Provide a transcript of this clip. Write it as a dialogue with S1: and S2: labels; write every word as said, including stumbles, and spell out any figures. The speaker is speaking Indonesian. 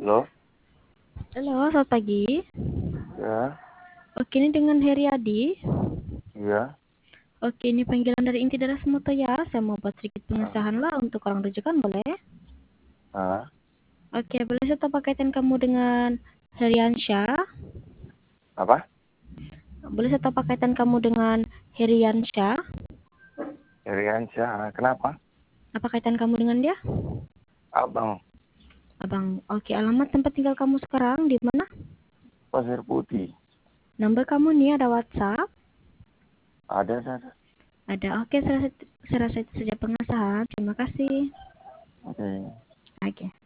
S1: Halo?
S2: Halo, selamat pagi.
S1: Ya,
S2: Oke, ini dengan Heriadi.
S1: iya.
S2: Oke, ini panggilan dari Inti Darah Semuto ya. Saya mau buat sedikit
S1: Ah,
S2: pengesahan lah untuk orang rujukan, boleh?
S1: ah,
S2: Oke, boleh saya tahu kaitan kamu dengan Heriansyah?
S1: apa?
S2: Boleh saya tahu kaitan kamu dengan Heriansyah?
S1: Iriansyah, kenapa?
S2: Apa kaitan kamu dengan dia?
S1: Abang,
S2: Abang, oke, alamat tempat tinggal kamu sekarang di mana?
S1: Pasir Putih.
S2: Nomor kamu nih ada WhatsApp?
S1: Ada, ada.
S2: Ada, oke, saya rasa, saya rasa itu saja pengesahan. Terima kasih.
S1: Oke.
S2: Oke.